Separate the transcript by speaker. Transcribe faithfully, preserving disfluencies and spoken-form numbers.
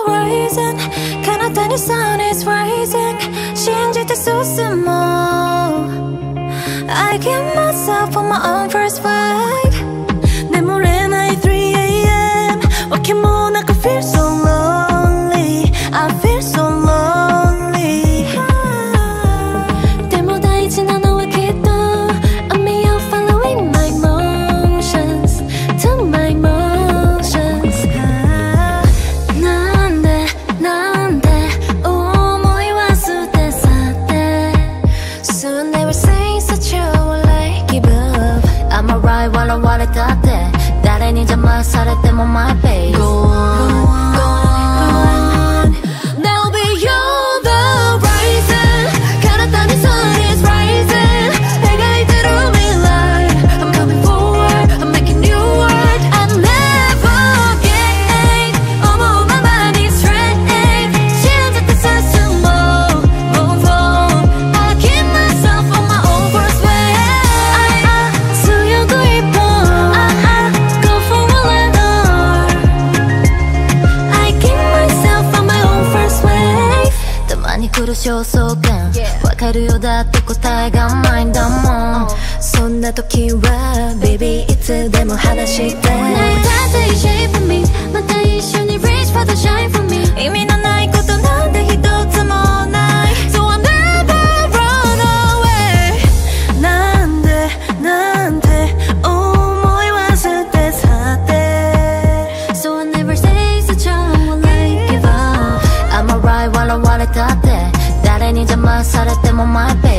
Speaker 1: horizon 彼方に sun is rising 信じて進もう I give myself on my own first flight 眠れない three a m わけもなく feel so lonely I feel so lonely でも大事なのはきっと Me you're following my motions to my motions なんでなんで思いは捨て去って Soon they will say such a like give up I'm alright 笑われたって誰に邪魔されても my babe Go on Go on That'll be you the rising 彼方に sun is rising 描いてる未来 I'm coming forward I'm making new world I never get 思うままに straight 信じて進もう Move on I keep myself on my own first way 強く一歩 Go for a ladder I keep myself on my own first way たまに来る焦燥感わかるよだって答えがないんだもんそんな時は Baby いつでも話して泣いたっていい shape for me また一緒に reach for the shine for me 意味のないことなんて一つもない So I never run away なんでなんて思いは捨て去って So I never say such a like give up I'm alright 笑われたって誰に邪魔されても my baby